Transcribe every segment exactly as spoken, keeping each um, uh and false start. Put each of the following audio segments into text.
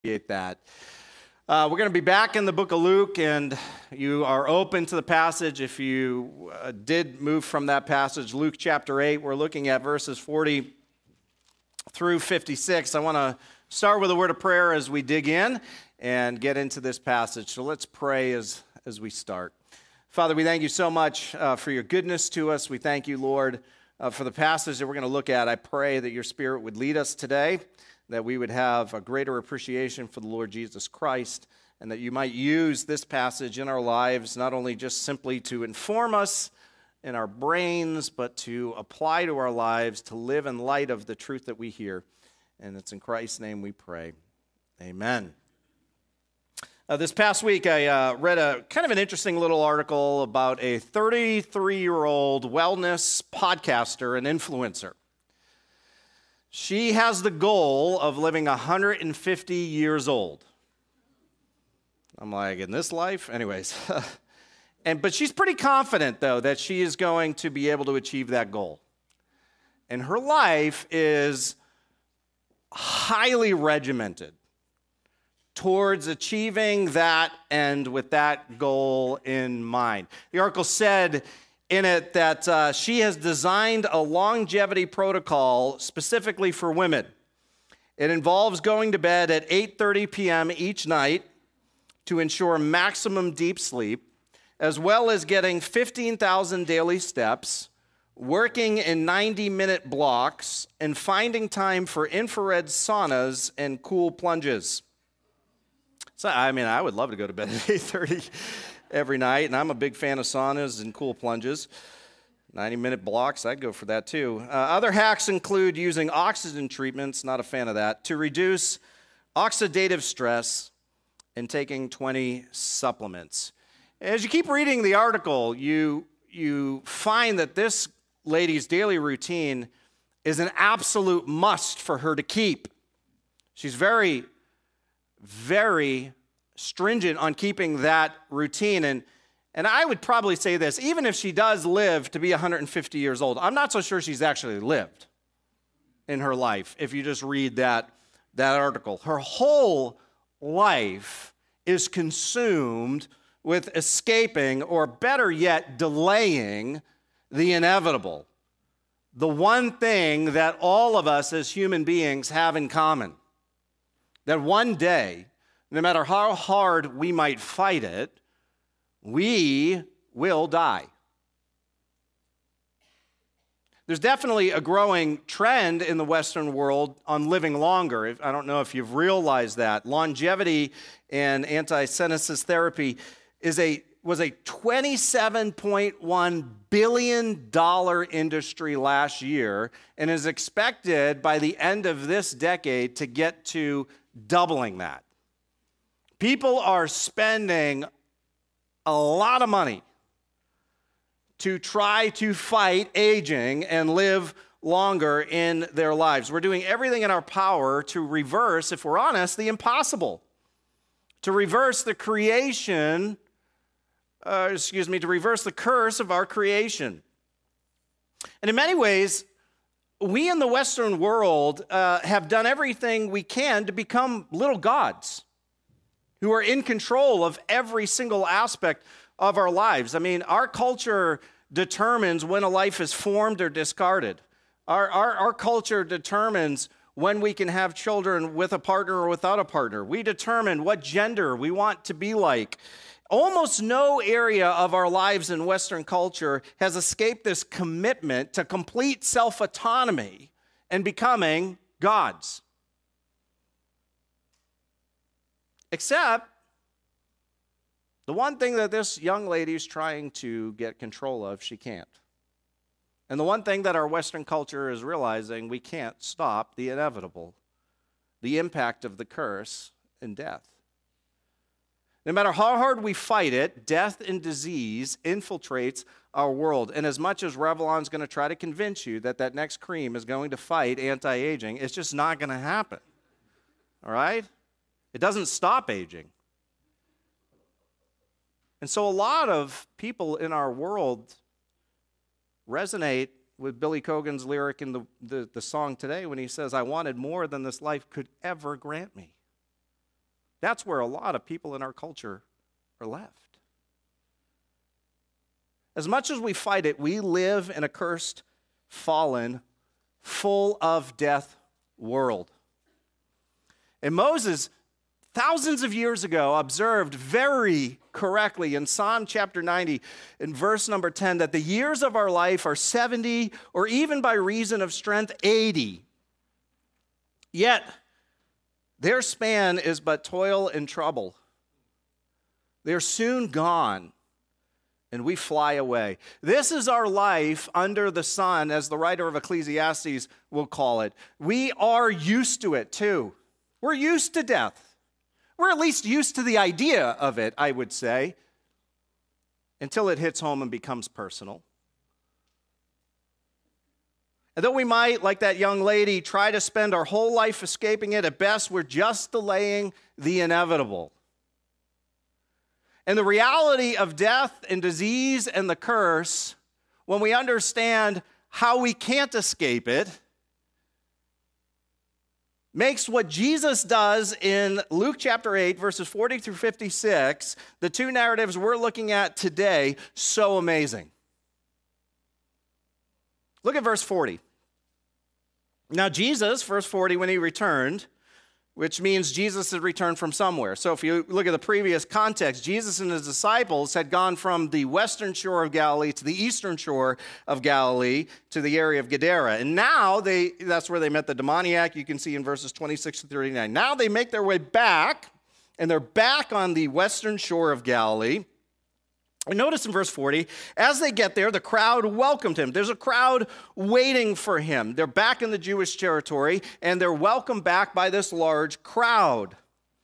Appreciate that. Uh, we're going to be back in the book of Luke, and you are open to the passage. If you uh, did move from that passage, Luke chapter eight, we're looking at verses forty through fifty-six. I want to start with a word of prayer as we dig in and get into this passage. So let's pray as, as we start. Father, we thank you so much uh, for your goodness to us. We thank you, Lord, uh, for the passage that we're going to look at. I pray that your Spirit would lead us today, that we would have a greater appreciation for the Lord Jesus Christ, and that you might use this passage in our lives, not only just simply to inform us in our brains, but to apply to our lives, to live in light of the truth that we hear. And it's in Christ's name we pray. Amen. Uh, this past week, I uh, read a kind of an interesting little article about a thirty-three-year-old wellness podcaster and influencer. She has the goal of living one hundred fifty years old. I'm like, in this life? Anyways. and But she's pretty confident, though, that she is going to be able to achieve that goal. And her life is highly regimented towards achieving that end with that goal in mind. The article said in it that uh, she has designed a longevity protocol specifically for women. It involves going to bed at eight thirty p.m. each night to ensure maximum deep sleep, as well as getting fifteen thousand daily steps, working in ninety-minute blocks, and finding time for infrared saunas and cool plunges. So, I mean, I would love to go to bed at eight thirty every night, and I'm a big fan of saunas and cool plunges. ninety-minute blocks, I'd go for that too. Uh, other hacks include using oxygen treatments, not a fan of that, to reduce oxidative stress and taking twenty supplements. As you keep reading the article, you, you find that this lady's daily routine is an absolute must for her to keep. She's very, very stringent on keeping that routine. And, and I would probably say this, even if she does live to be one hundred fifty years old, I'm not so sure she's actually lived in her life if you just read that, that article. Her whole life is consumed with escaping, or better yet, delaying the inevitable. The one thing that all of us as human beings have in common, that one day, no matter how hard we might fight it, we will die. There's definitely a growing trend in the Western world on living longer. I don't know if you've realized that. Longevity and anti-senescence therapy is a was a twenty-seven point one billion dollars industry last year, and is expected by the end of this decade to get to doubling that. People are spending a lot of money to try to fight aging and live longer in their lives. We're doing everything in our power to reverse, if we're honest, the impossible. To reverse the creation, uh, excuse me, to reverse the curse of our creation. And in many ways, we in the Western world uh, have done everything we can to become little gods who are in control of every single aspect of our lives. I mean, our culture determines when a life is formed or discarded. Our, our, our culture determines when we can have children with a partner or without a partner. We determine what gender we want to be like. Almost no area of our lives in Western culture has escaped this commitment to complete self-autonomy and becoming gods. Except the one thing that this young lady is trying to get control of, she can't. And the one thing that our Western culture is realizing, we can't stop the inevitable, the impact of the curse and death. No matter how hard we fight it, death and disease infiltrates our world. And as much as Revlon's going to try to convince you that that next cream is going to fight anti-aging, it's just not going to happen. All right? It doesn't stop aging. And so a lot of people in our world resonate with Billy Corgan's lyric in the, the, the song today when he says, I wanted more than this life could ever grant me. That's where a lot of people in our culture are left. As much as we fight it, we live in a cursed, fallen, full of death world. And Moses, thousands of years ago, observed very correctly in Psalm chapter ninety, in verse number ten, that the years of our life are seventy, or even by reason of strength, eighty. Yet, their span is but toil and trouble. They're soon gone, and we fly away. This is our life under the sun, as the writer of Ecclesiastes will call it. We are used to it, too. We're used to death. We're at least used to the idea of it, I would say, until it hits home and becomes personal. And though we might, like that young lady, try to spend our whole life escaping it, at best we're just delaying the inevitable. And the reality of death and disease and the curse, when we understand how we can't escape it, makes what Jesus does in Luke chapter eight, verses forty through fifty-six, the two narratives we're looking at today, so amazing. Look at verse forty. Now Jesus, verse forty, when he returned, which means Jesus had returned from somewhere. So if you look at the previous context, Jesus and his disciples had gone from the western shore of Galilee to the eastern shore of Galilee to the area of Gadara. And now they that's where they met the demoniac. You can see in verses twenty-six to thirty-nine. Now they make their way back, and they're back on the western shore of Galilee. And notice in verse forty, as they get there, the crowd welcomed him. There's a crowd waiting for him. They're back in the Jewish territory, and they're welcomed back by this large crowd.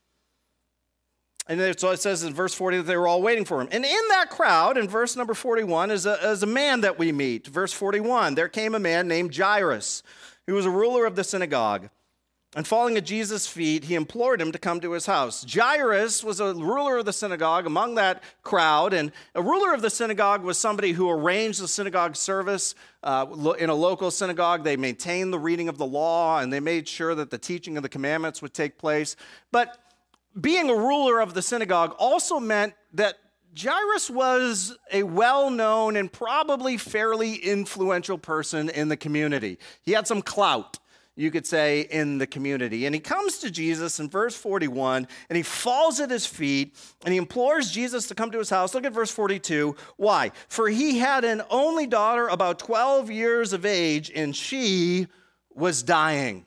And so it says in verse forty that they were all waiting for him. And in that crowd, in verse number forty-one, is a, is a man that we meet. Verse forty-one, there came a man named Jairus, who was a ruler of the synagogue. And falling at Jesus' feet, he implored him to come to his house. Jairus was a ruler of the synagogue among that crowd, and a ruler of the synagogue was somebody who arranged the synagogue service uh, in a local synagogue. They maintained the reading of the law, and they made sure that the teaching of the commandments would take place. But being a ruler of the synagogue also meant that Jairus was a well-known and probably fairly influential person in the community. He had some clout, you could say, in the community. And he comes to Jesus in verse forty-one, and he falls at his feet, and he implores Jesus to come to his house. Look at verse forty-two. Why? For he had an only daughter about twelve years of age, and she was dying.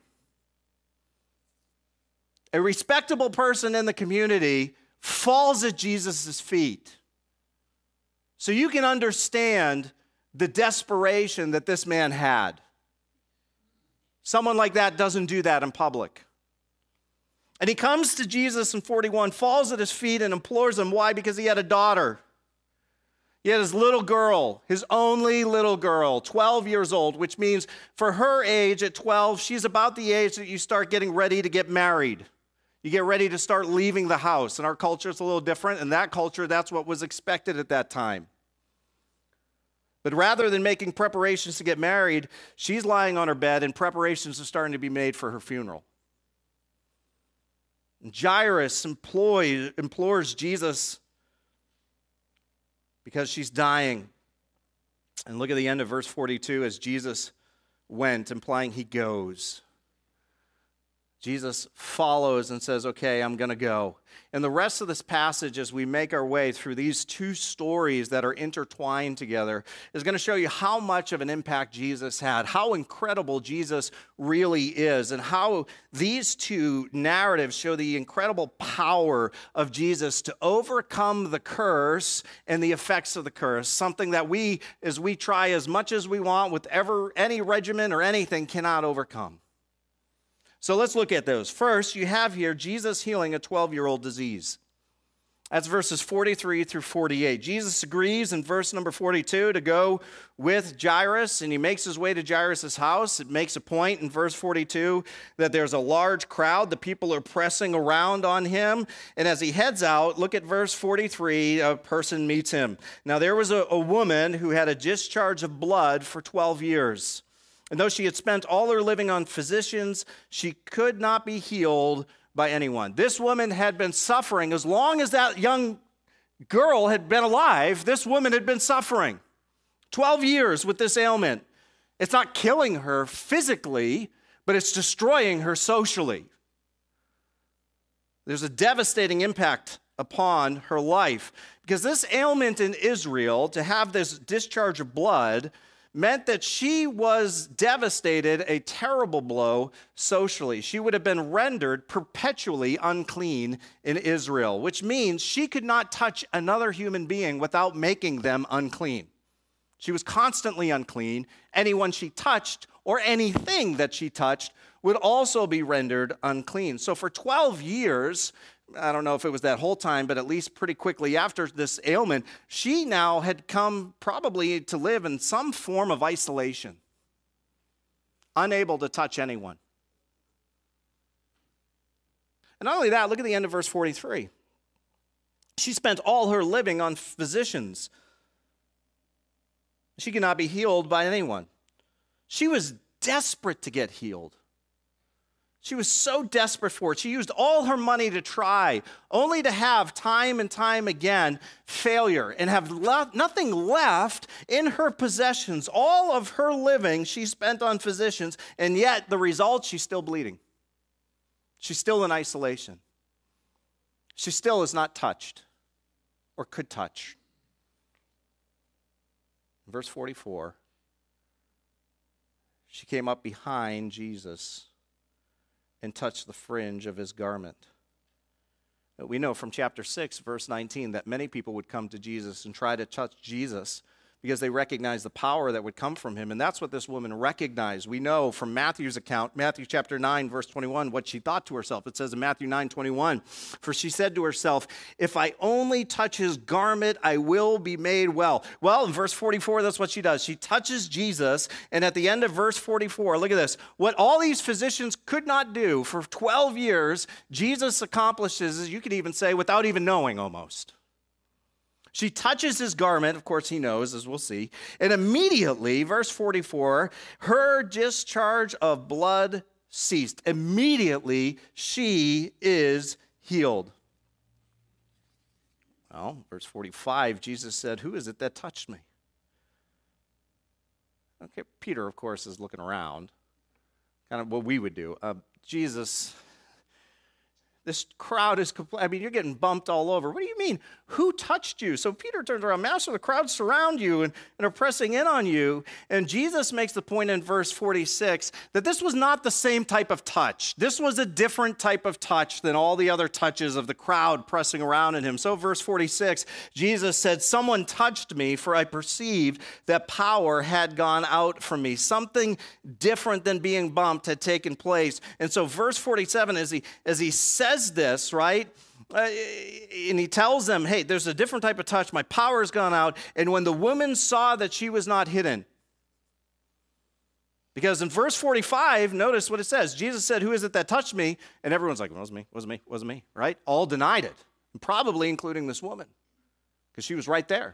A respectable person in the community falls at Jesus' feet. So you can understand the desperation that this man had. Someone like that doesn't do that in public. And he comes to Jesus in forty-one, falls at his feet and implores him. Why? Because he had a daughter. He had his little girl, his only little girl, twelve years old, which means for her age at twelve, she's about the age that you start getting ready to get married. You get ready to start leaving the house. In our culture, it's a little different. In that culture, that's what was expected at that time. But rather than making preparations to get married, she's lying on her bed and preparations are starting to be made for her funeral. And Jairus employ, implores Jesus because she's dying. And look at the end of verse forty-two as Jesus went, implying he goes. Jesus follows and says, okay, I'm going to go. And the rest of this passage, as we make our way through these two stories that are intertwined together, is going to show you how much of an impact Jesus had, how incredible Jesus really is, and how these two narratives show the incredible power of Jesus to overcome the curse and the effects of the curse, something that we, as we try as much as we want with ever any regimen or anything, cannot overcome. So let's look at those. First, you have here Jesus healing a twelve-year-old disease. That's verses forty-three through forty-eight. Jesus agrees in verse number forty-two to go with Jairus, and he makes his way to Jairus' house. It makes a point in verse forty-two that there's a large crowd. The people are pressing around on him. And as he heads out, look at verse forty-three, a person meets him. Now there was a, a woman who had a discharge of blood for twelve years. And though she had spent all her living on physicians, she could not be healed, by anyone. This woman had been suffering. As long as that young girl had been alive, this woman had been suffering. twelve years with this ailment. It's not killing her physically, but it's destroying her socially. There's a devastating impact upon her life because this ailment in Israel, to have this discharge of blood, meant that she was devastated, a terrible blow socially. She would have been rendered perpetually unclean in Israel, which means she could not touch another human being without making them unclean. She was constantly unclean. Anyone she touched or anything that she touched would also be rendered unclean. So for twelve years, I don't know if it was that whole time, but at least pretty quickly after this ailment, she now had come probably to live in some form of isolation, unable to touch anyone. And not only that, look at the end of verse forty-three. She spent all her living on physicians. She could not be healed by anyone. She was desperate to get healed. She was so desperate for it. She used all her money to try, only to have time and time again failure and have le- nothing left in her possessions. All of her living she spent on physicians, and yet the result, she's still bleeding. She's still in isolation. She still is not touched or could touch. Verse forty-four, she came up behind Jesus and touched the fringe of his garment. We know from chapter six, verse nineteen, that many people would come to Jesus and try to touch Jesus because they recognized the power that would come from him. And that's what this woman recognized. We know from Matthew's account, Matthew chapter nine, verse twenty-one, what she thought to herself. It says in Matthew nine, twenty-one, for she said to herself, if I only touch his garment, I will be made well. Well, in verse forty-four, that's what she does. She touches Jesus, and at the end of verse forty-four, look at this. What all these physicians could not do for twelve years, Jesus accomplishes, you could even say, without even knowing almost. She touches his garment, of course he knows, as we'll see, and immediately, verse forty-four, her discharge of blood ceased. Immediately, she is healed. Well, verse forty-five, Jesus said, who is it that touched me? Okay, Peter, of course, is looking around, kind of what we would do. Uh, Jesus... This crowd is, compl- I mean, you're getting bumped all over. What do you mean? Who touched you? So Peter turns around, Master, the crowd surround you and, and are pressing in on you. And Jesus makes the point in verse forty-six that this was not the same type of touch. This was a different type of touch than all the other touches of the crowd pressing around in him. So verse forty-six, Jesus said, someone touched me, for I perceived that power had gone out from me. Something different than being bumped had taken place. And so verse forty-seven, as he, as he says this, right? Uh, and he tells them, hey, there's a different type of touch. My power has gone out. And when the woman saw that she was not hidden, because in verse forty-five, notice what it says. Jesus said, who is it that touched me? And everyone's like, it wasn't me, it wasn't me, it wasn't me, right? All denied it, and probably including this woman, because she was right there.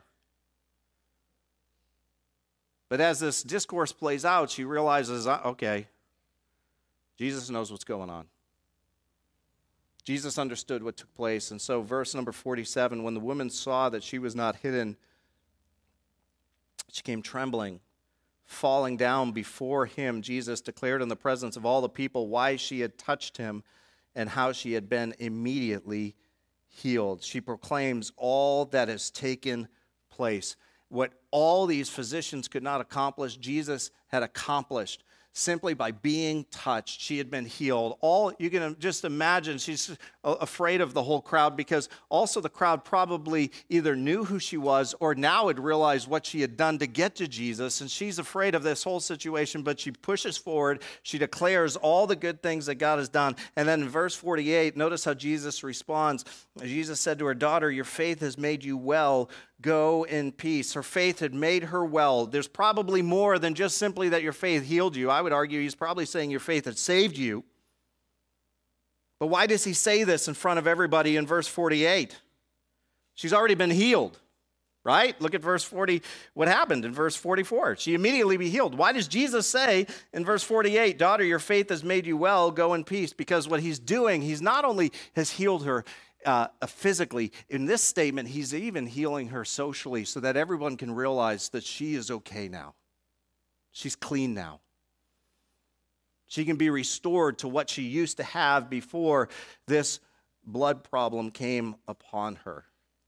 But as this discourse plays out, she realizes, okay, Jesus knows what's going on. Jesus understood what took place. And so verse number forty-seven, when the woman saw that she was not hidden, she came trembling, falling down before him. Jesus declared in the presence of all the people why she had touched him and how she had been immediately healed. She proclaims all that has taken place. What all these physicians could not accomplish, Jesus had accomplished. Simply by being touched, she had been healed. All you can just imagine, she's afraid of the whole crowd because also the crowd probably either knew who she was or now had realized what she had done to get to Jesus, and she's afraid of this whole situation, but she pushes forward. She declares all the good things that God has done. And then in verse forty-eight, notice how Jesus responds. Jesus said to her, daughter, your faith has made you well. Go in peace. Her faith had made her well. There's probably more than just simply that your faith healed you. I would argue he's probably saying your faith had saved you. But why does he say this in front of everybody in verse forty-eight? She's already been healed right? Look at verse forty, what happened in verse forty-four. She immediately be healed. Why does Jesus say in verse forty-eight, daughter, your faith has made you well, go in peace? Because what he's doing, he's not only has healed her uh, physically, in this statement, he's even healing her socially so that everyone can realize that she is okay now. She's clean now. She can be restored to what she used to have before this blood problem came upon her.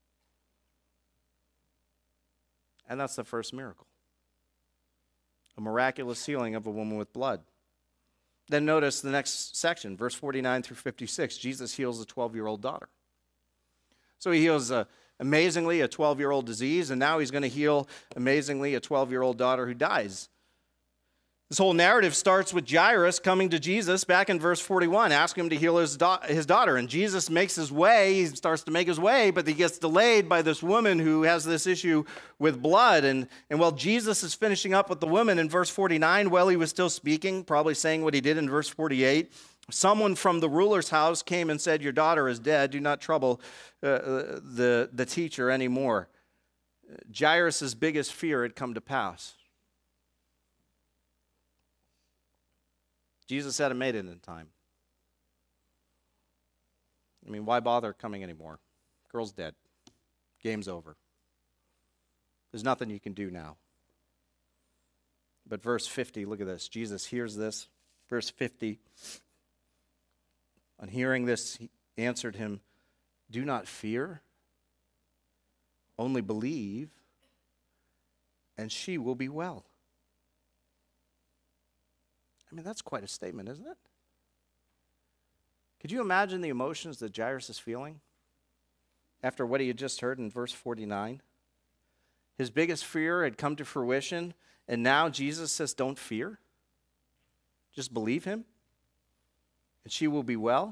And that's the first miracle. A miraculous healing of a woman with blood. Then notice the next section, verse forty-nine through fifty-six. Jesus heals a twelve-year-old daughter. So he heals a, amazingly a twelve-year-old disease, and now he's going to heal amazingly a twelve-year-old daughter who dies. This whole narrative starts with Jairus coming to Jesus back in verse forty-one, asking him to heal his, da- his daughter. And Jesus makes his way, he starts to make his way, but he gets delayed by this woman who has this issue with blood. And, and while Jesus is finishing up with the woman in verse forty-nine, while he was still speaking, probably saying what he did in verse forty-eight, someone from the ruler's house came and said, your daughter is dead. Do not trouble uh, the, the teacher anymore. Jairus' biggest fear had come to pass. Jesus hadn't made it in time. I mean, why bother coming anymore? Girl's dead. Game's over. There's nothing you can do now. But verse fifty, look at this. Jesus hears this. Verse fifty. On hearing this, he answered him, do not fear, only believe, and she will be well. I mean, that's quite a statement, isn't it? Could you imagine the emotions that Jairus is feeling after what he had just heard in verse forty-nine? His biggest fear had come to fruition, and now Jesus says, don't fear. Just believe him, and she will be well.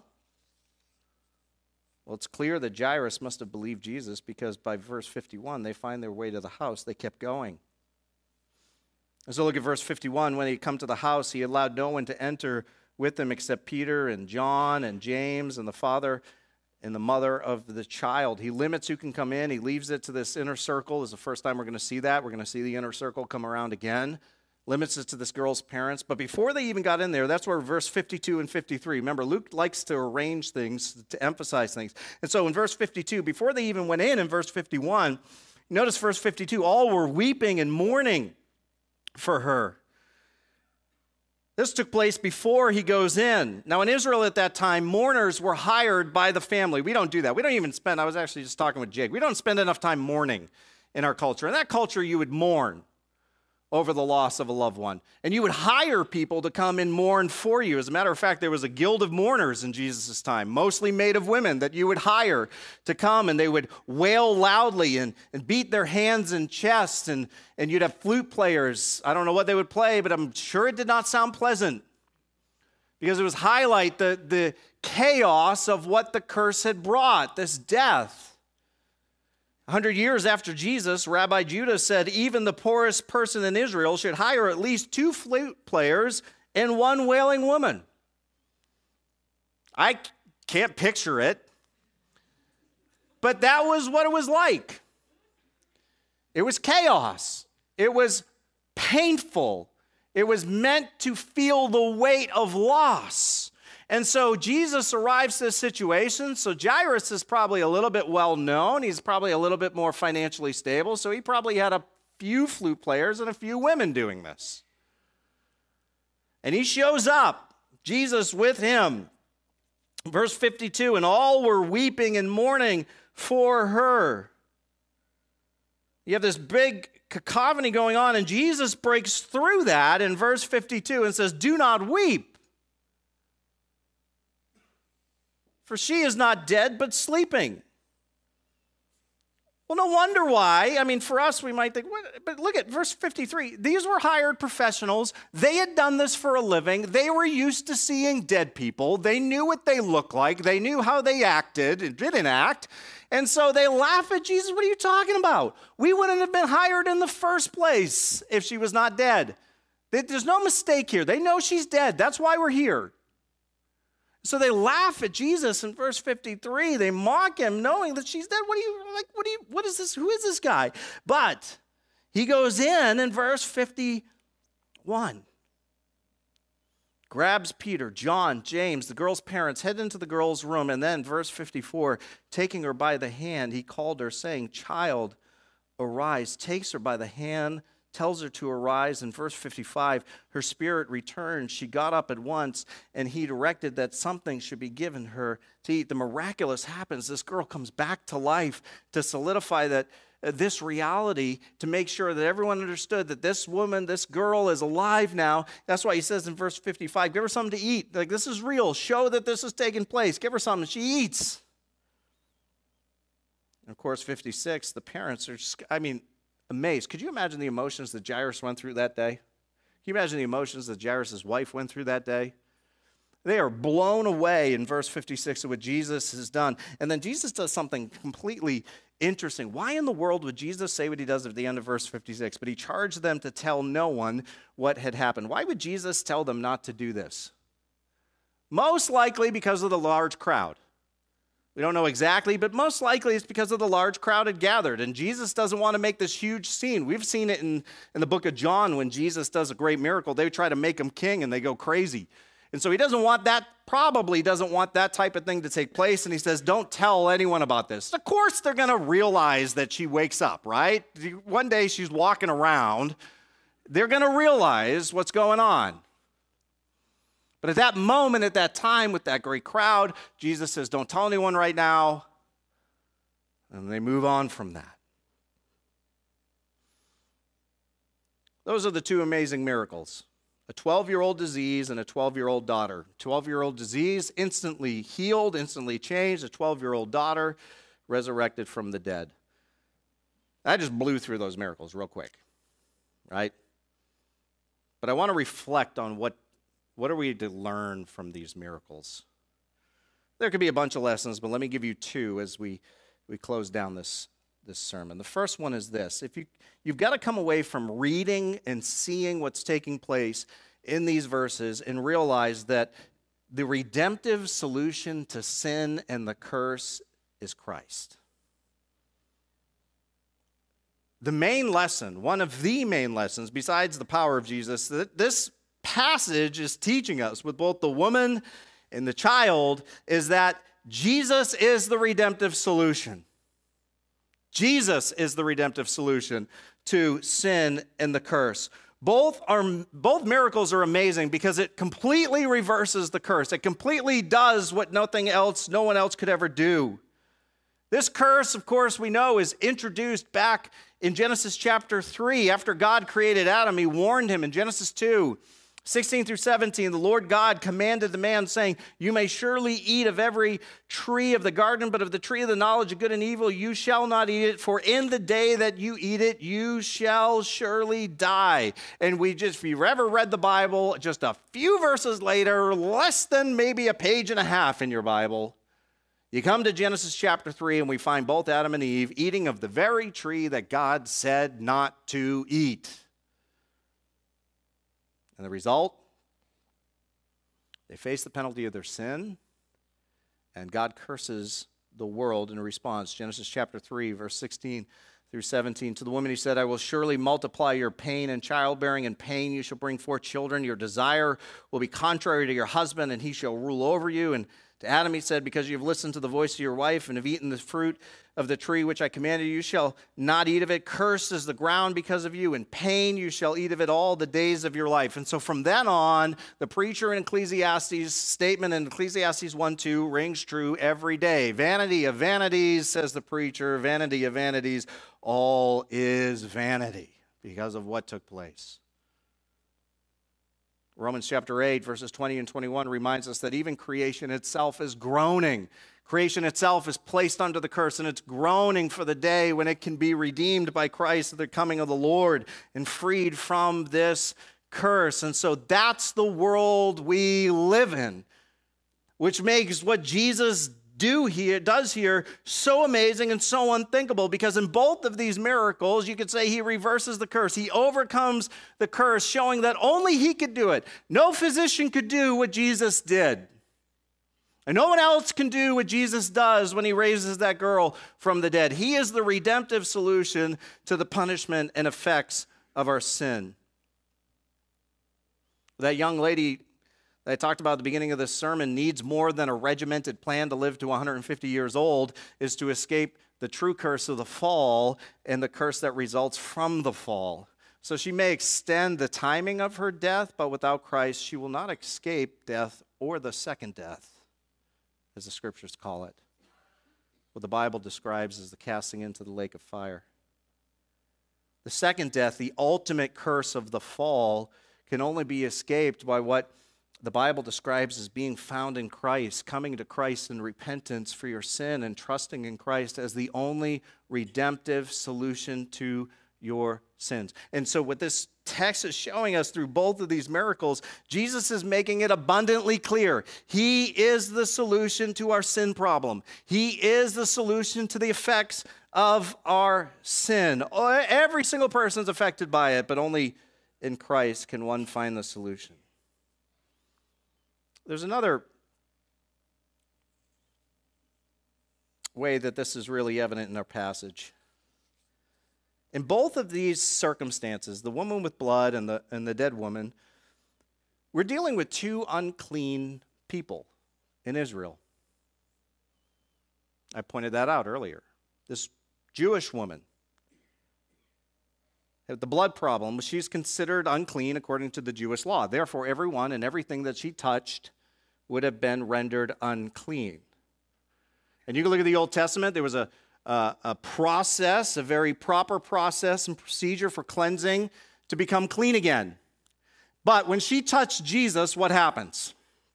Well, it's clear that Jairus must have believed Jesus, because by verse fifty-one, they find their way to the house. They kept going. And so look at verse fifty-one. When he come to the house, he allowed no one to enter with him except Peter and John and James and the father and the mother of the child. He limits who can come in. He leaves it to this inner circle. This is the first time we're going to see that. We're going to see the inner circle come around again. Limits it to this girl's parents. But before they even got in there, that's where verse fifty-two and fifty-three. Remember, Luke likes to arrange things, to emphasize things. And so in verse fifty-two, before they even went in, in verse fifty-one, notice verse fifty-two, all were weeping and mourning for her. This took place before he goes in. Now, in Israel at that time, mourners were hired by the family. We don't do that. We don't even spend, I was actually just talking with Jake, we don't spend enough time mourning in our culture. In that culture, you would mourn over the loss of a loved one. And you would hire people to come and mourn for you. As a matter of fact, there was a guild of mourners in Jesus' time, mostly made of women, that you would hire to come, and they would wail loudly and, and beat their hands and chests, and, and you'd have flute players. I don't know what they would play, but I'm sure it did not sound pleasant, because it was highlight the, the chaos of what the curse had brought, this death. A hundred years after Jesus, Rabbi Judah said even the poorest person in Israel should hire at least two flute players and one wailing woman. I can't picture it, but that was what it was like. It was chaos. It was painful. It was meant to feel the weight of loss. And so Jesus arrives to this situation. So Jairus is probably a little bit well known. He's probably a little bit more financially stable. So he probably had a few flute players and a few women doing this. And he shows up, Jesus with him. Verse fifty-two, and all were weeping and mourning for her. You have this big cacophony going on, and Jesus breaks through that in verse fifty-two and says, do not weep. For she is not dead, but sleeping. Well, no wonder why. I mean, for us, we might think, what? But look at verse fifty-three. These were hired professionals. They had done this for a living. They were used to seeing dead people. They knew what they looked like. They knew how they acted and didn't act. And so they laugh at Jesus. What are you talking about? We wouldn't have been hired in the first place if she was not dead. There's no mistake here. They know she's dead. That's why we're here. So they laugh at Jesus in verse fifty-three. They mock him, knowing that she's dead. What are you, like, what are you, what is this? Who is this guy? But he goes in in verse fifty-one. Grabs Peter, John, James, the girl's parents, head into the girl's room, and then, verse fifty-four, taking her by the hand, he called her, saying, "Child, arise," takes her by the hand, tells her to arise. In verse fifty-five, her spirit returned. She got up at once, and he directed that something should be given her to eat. The miraculous happens. This girl comes back to life to solidify that uh, this reality, to make sure that everyone understood that this woman, this girl is alive now. That's why he says in verse fifty-five, give her something to eat. Like, this is real. Show that this is taking place. Give her something. She eats. And of course, fifty-six, the parents are just, I mean, amazed. Could you imagine the emotions that Jairus went through that day? Can you imagine the emotions that Jairus' wife went through that day? They are blown away in verse fifty-six at what Jesus has done. And then Jesus does something completely interesting. Why in the world would Jesus say what he does at the end of verse fifty-six? But he charged them to tell no one what had happened. Why would Jesus tell them not to do this? Most likely because of the large crowd. We don't know exactly, but most likely it's because of the large crowd had gathered. And Jesus doesn't want to make this huge scene. We've seen it in, in the book of John when Jesus does a great miracle. They try to make him king and they go crazy. And so he doesn't want that, probably doesn't want that type of thing to take place. And he says, don't tell anyone about this. Of course they're going to realize that she wakes up, right? One day she's walking around. They're going to realize what's going on. But at that moment, at that time, with that great crowd, Jesus says, don't tell anyone right now. And they move on from that. Those are the two amazing miracles. A twelve-year-old disease and a twelve-year-old daughter. twelve-year-old disease instantly healed, instantly changed. A twelve-year-old daughter resurrected from the dead. I just blew through those miracles real quick, right? But I want to reflect on what What are we to learn from these miracles? There could be a bunch of lessons, but let me give you two as we, we close down this, this sermon. The first one is this. If you, you've got to come away from reading and seeing what's taking place in these verses and realize that the redemptive solution to sin and the curse is Christ. The main lesson, one of the main lessons, besides the power of Jesus, that this passage is teaching us with both the woman and the child is that Jesus is the redemptive solution. Jesus is the redemptive solution to sin and the curse. Both are both miracles are amazing because it completely reverses the curse. It completely does what nothing else, no one else could ever do. This curse, of course, we know is introduced back in Genesis chapter three. After God created Adam, he warned him in Genesis two. sixteen through seventeen, the Lord God commanded the man, saying, you may surely eat of every tree of the garden, but of the tree of the knowledge of good and evil you shall not eat it, for in the day that you eat it, you shall surely die. And we just, if you've ever read the Bible, just a few verses later, less than maybe a page and a half in your Bible, you come to Genesis chapter three, and we find both Adam and Eve eating of the very tree that God said not to eat. And the result, they face the penalty of their sin, and God curses the world in response. Genesis chapter three, verse sixteen through seventeen. To the woman he said, I will surely multiply your pain and childbearing. In pain you shall bring forth children. Your desire will be contrary to your husband, and he shall rule over you. And to Adam he said, because you have listened to the voice of your wife and have eaten the fruit of the tree which I commanded you, you shall not eat of it. Cursed is the ground because of you. In pain you shall eat of it all the days of your life. And so from then on, the preacher in Ecclesiastes statement in Ecclesiastes one two rings true every day. Vanity of vanities, says the preacher, vanity of vanities, all is vanity because of what took place. Romans chapter eight, verses twenty and twenty-one reminds us that even creation itself is groaning. Creation itself is placed under the curse, and it's groaning for the day when it can be redeemed by Christ at the coming of the Lord and freed from this curse. And so that's the world we live in, which makes what Jesus do here, does here so amazing and so unthinkable, because in both of these miracles, you could say he reverses the curse. He overcomes the curse, showing that only he could do it. No physician could do what Jesus did. And no one else can do what Jesus does when he raises that girl from the dead. He is the redemptive solution to the punishment and effects of our sin. That young lady that I talked about at the beginning of this sermon needs more than a regimented plan to live to one hundred fifty years old, is to escape the true curse of the fall and the curse that results from the fall. So she may extend the timing of her death, but without Christ, she will not escape death or the second death, as the scriptures call it, what the Bible describes as the casting into the lake of fire. The second death, the ultimate curse of the fall, can only be escaped by what the Bible describes as being found in Christ, coming to Christ in repentance for your sin and trusting in Christ as the only redemptive solution to your sins. And so what this text is showing us through both of these miracles, Jesus is making it abundantly clear. He is the solution to our sin problem. He is the solution to the effects of our sin. Every single person is affected by it, but only in Christ can one find the solution. There's another way that this is really evident in our passage. In both of these circumstances, the woman with blood and the, and the dead woman, we're dealing with two unclean people in Israel. I pointed that out earlier. This Jewish woman had the blood problem. She's considered unclean according to the Jewish law. Therefore, everyone and everything that she touched would have been rendered unclean. And you can look at the Old Testament. There was a Uh, a process, a very proper process and procedure for cleansing to become clean again. But when she touched Jesus, what happens?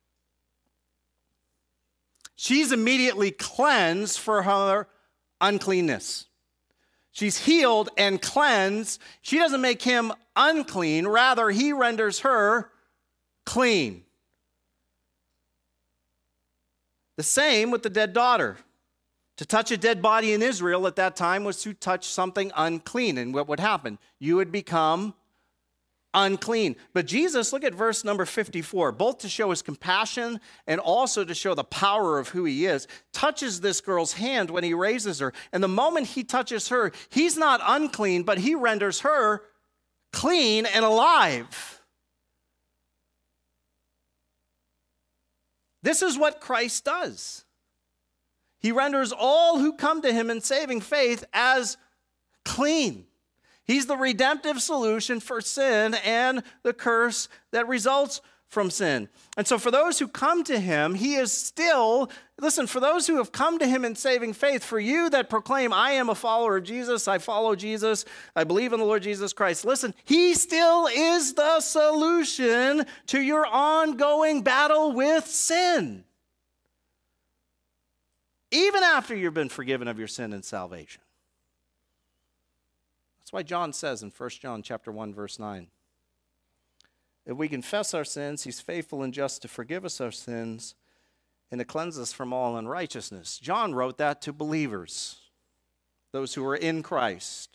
She's immediately cleansed for her uncleanness. She's healed and cleansed. She doesn't make him unclean. Rather, he renders her clean. The same with the dead daughter. To touch a dead body in Israel at that time was to touch something unclean. And what would happen? You would become unclean. But Jesus, look at verse number fifty-four, both to show his compassion and also to show the power of who he is, touches this girl's hand when he raises her. And the moment he touches her, he's not unclean, but he renders her clean and alive. This is what Christ does. He renders all who come to him in saving faith as clean. He's the redemptive solution for sin and the curse that results from sin. And so for those who come to him, he is still, listen, for those who have come to him in saving faith, for you that proclaim, I am a follower of Jesus, I follow Jesus, I believe in the Lord Jesus Christ, listen, he still is the solution to your ongoing battle with sin. Even after you've been forgiven of your sin and salvation. That's why John says in First John chapter one, verse nine, if we confess our sins, he's faithful and just to forgive us our sins and to cleanse us from all unrighteousness. John wrote that to believers, those who are in Christ,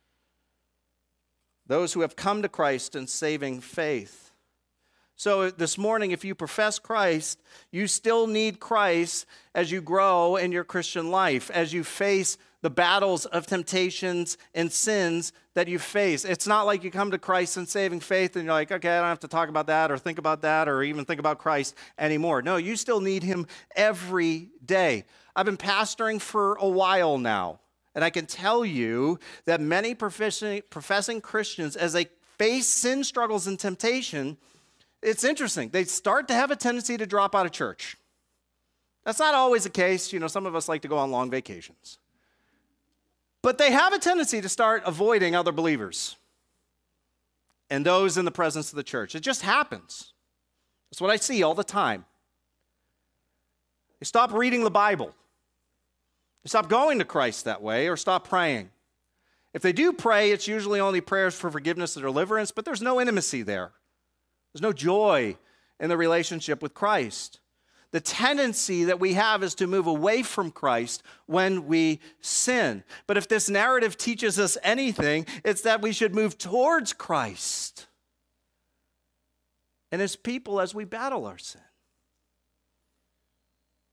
those who have come to Christ in saving faith. So this morning, if you profess Christ, you still need Christ as you grow in your Christian life, as you face the battles of temptations and sins that you face. It's not like you come to Christ in saving faith and you're like, okay, I don't have to talk about that or think about that or even think about Christ anymore. No, you still need him every day. I've been pastoring for a while now, and I can tell you that many professing, professing Christians, as they face sin struggles and temptation, it's interesting. They start to have a tendency to drop out of church. That's not always the case. You know, some of us like to go on long vacations. But they have a tendency to start avoiding other believers and those in the presence of the church. It just happens. That's what I see all the time. They stop reading the Bible. They stop going to Christ that way or stop praying. If they do pray, it's usually only prayers for forgiveness or deliverance, but there's no intimacy there. There's no joy in the relationship with Christ. The tendency that we have is to move away from Christ when we sin. But if this narrative teaches us anything, it's that we should move towards Christ and his people as we battle our sin.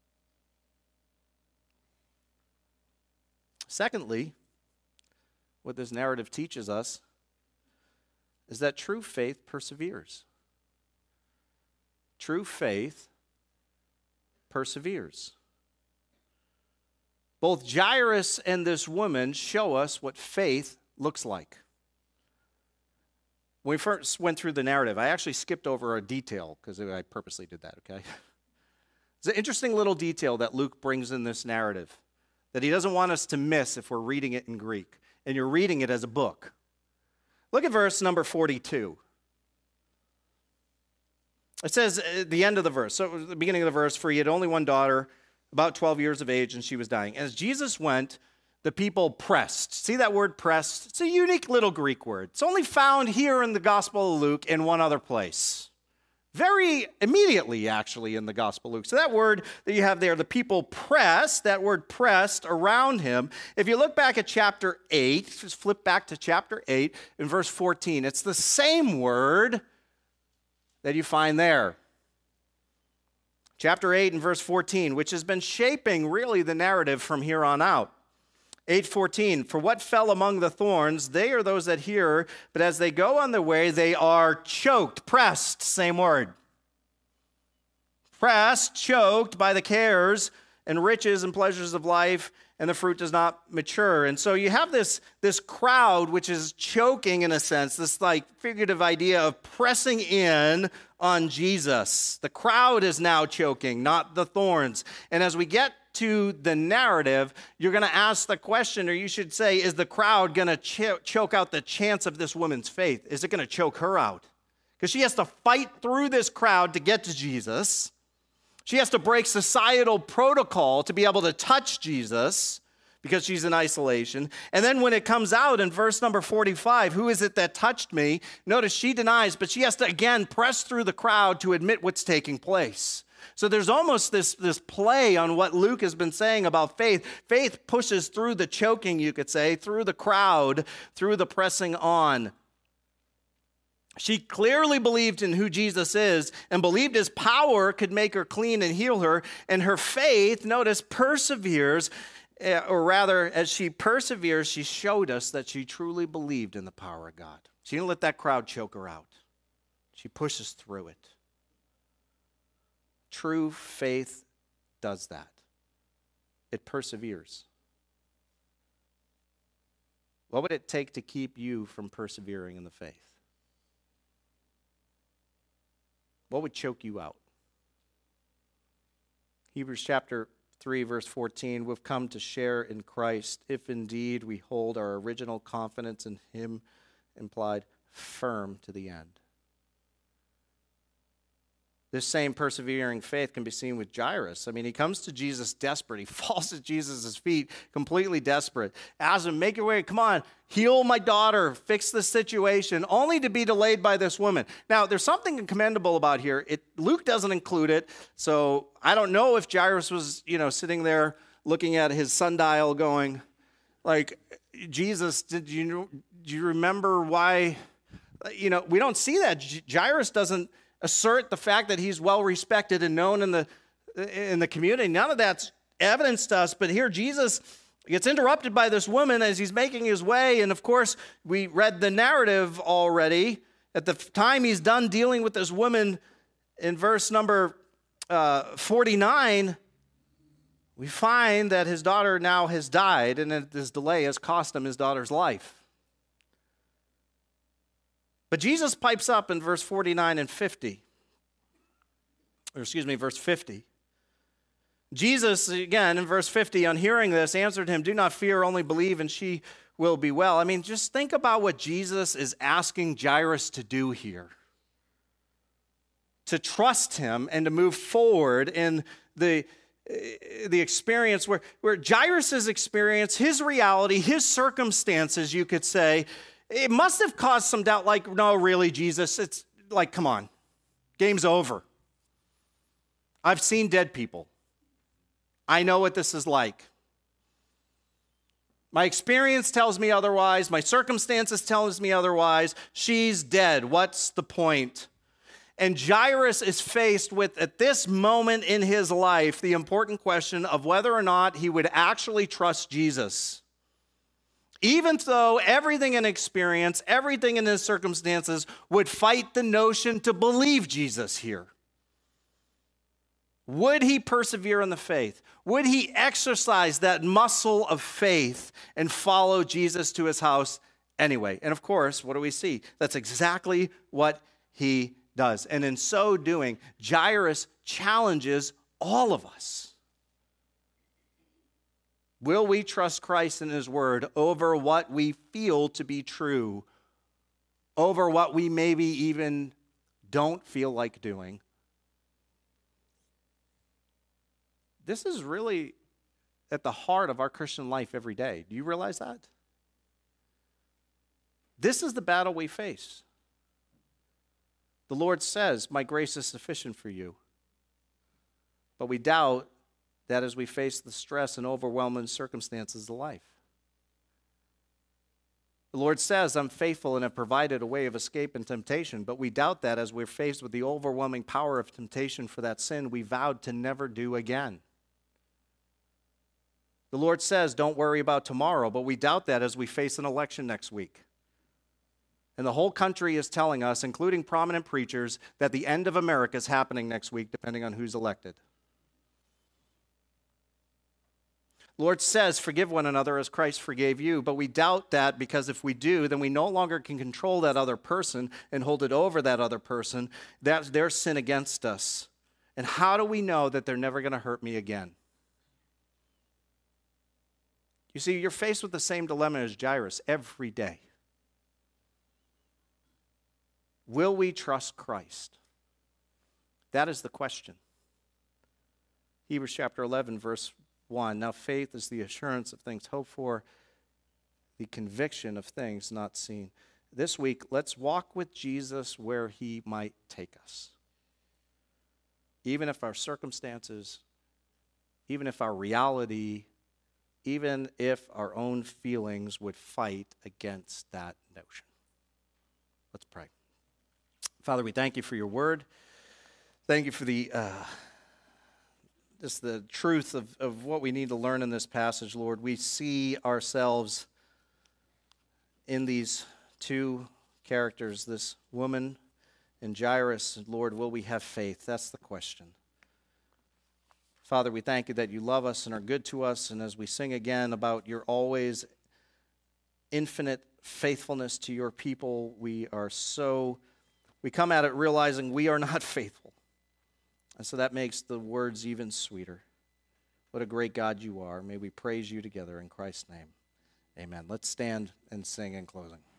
Secondly, what this narrative teaches us is that true faith perseveres. True faith perseveres. Both Jairus and this woman show us what faith looks like. When we first went through the narrative, I actually skipped over a detail because I purposely did that, okay? It's an interesting little detail that Luke brings in this narrative that he doesn't want us to miss if we're reading it in Greek, and you're reading it as a book. Look at verse number forty-two. It says at the end of the verse, so at the beginning of the verse, for he had only one daughter, about twelve years of age, and she was dying. As Jesus went, the people pressed. See that word pressed? It's a unique little Greek word. It's only found here in the Gospel of Luke in one other place. Very immediately, actually, in the Gospel of Luke. So that word that you have there, the people pressed, that word pressed around him. If you look back at chapter eight, just flip back to chapter eight in verse fourteen. It's the same word that you find there. Chapter eight and verse fourteen, which has been shaping really the narrative from here on out. eight fourteen, for what fell among the thorns, they are those that hear, but as they go on their way, they are choked, pressed, same word. Pressed, choked by the cares and riches and pleasures of life, and the fruit does not mature. And so you have this, this crowd which is choking in a sense, this like figurative idea of pressing in on Jesus. The crowd is now choking, not the thorns. And as we get to the narrative, you're going to ask the question, or you should say, is the crowd going to ch- choke out the chance of this woman's faith? Is it going to choke her out? Because she has to fight through this crowd to get to Jesus. She has to break societal protocol to be able to touch Jesus because she's in isolation. And then when it comes out in verse number forty-five, who is it that touched me? Notice she denies, but she has to again press through the crowd to admit what's taking place. So there's almost this, this play on what Luke has been saying about faith. Faith pushes through the choking, you could say, through the crowd, through the pressing on. She clearly believed in who Jesus is and believed his power could make her clean and heal her. And her faith, notice, perseveres, or rather, as she perseveres, she showed us that she truly believed in the power of God. She didn't let that crowd choke her out. She pushes through it. True faith does that. It perseveres. What would it take to keep you from persevering in the faith? What would choke you out? Hebrews chapter three, verse fourteen, we've come to share in Christ if indeed we hold our original confidence in him, implied, firm to the end. This same persevering faith can be seen with Jairus. I mean, he comes to Jesus desperate. He falls at Jesus' feet, completely desperate. Asks him, make your way, come on, heal my daughter, fix the situation, only to be delayed by this woman. Now, there's something commendable about here. It, Luke doesn't include it, so I don't know if Jairus was, you know, sitting there looking at his sundial going, like, Jesus, did you, do you remember why, you know, we don't see that. Jairus doesn't assert the fact that he's well respected and known in the in the community. None of that's evidence to us, but here Jesus gets interrupted by this woman as he's making his way, and of course we read the narrative already. At the time he's done dealing with this woman in verse number uh, forty-nine, we find that his daughter now has died, and that this delay has cost him his daughter's life. But Jesus pipes up in verse forty-nine and fifty, or excuse me, verse fifty. Jesus, again, in verse fifty, on hearing this, answered him, do not fear, only believe, and she will be well. I mean, just think about what Jesus is asking Jairus to do here. To trust him and to move forward in the, the experience where, where Jairus' experience, his reality, his circumstances, you could say, it must have caused some doubt, like, no, really, Jesus, it's like, come on, game's over. I've seen dead people. I know what this is like. My experience tells me otherwise. My circumstances tells me otherwise. She's dead. What's the point? And Jairus is faced with, at this moment in his life, the important question of whether or not he would actually trust Jesus. Even though everything in experience, everything in his circumstances would fight the notion to believe Jesus here. Would he persevere in the faith? Would he exercise that muscle of faith and follow Jesus to his house anyway? And of course, what do we see? That's exactly what he does. And in so doing, Jairus challenges all of us. Will we trust Christ and his word over what we feel to be true, over what we maybe even don't feel like doing? This is really at the heart of our Christian life every day. Do you realize that? This is the battle we face. The Lord says, my grace is sufficient for you. But we doubt that as we face the stress and overwhelming circumstances of life. The Lord says, I'm faithful and have provided a way of escape and temptation, but we doubt that as we're faced with the overwhelming power of temptation for that sin we vowed to never do again. The Lord says, don't worry about tomorrow, but we doubt that as we face an election next week. And the whole country is telling us, including prominent preachers, that the end of America is happening next week, depending on who's elected. Lord says, forgive one another as Christ forgave you, but we doubt that because if we do, then we no longer can control that other person and hold it over that other person. That's their sin against us. And how do we know that they're never going to hurt me again? You see, you're faced with the same dilemma as Jairus every day. Will we trust Christ? That is the question. Hebrews chapter eleven, verse one. Now faith is the assurance of things hoped for, the conviction of things not seen. This week, let's walk with Jesus where he might take us. Even if our circumstances, even if our reality, even if our own feelings would fight against that notion. Let's pray. Father, we thank you for your word. Thank you for the uh, just the truth of, of what we need to learn in this passage, Lord. We see ourselves in these two characters, this woman and Jairus. Lord, will we have faith? That's the question. Father, we thank you that you love us and are good to us. And as we sing again about your always infinite faithfulness to your people, we are so, we come at it realizing we are not faithful. And so that makes the words even sweeter. What a great God you are. May we praise you together in Christ's name. Amen. Let's stand and sing in closing.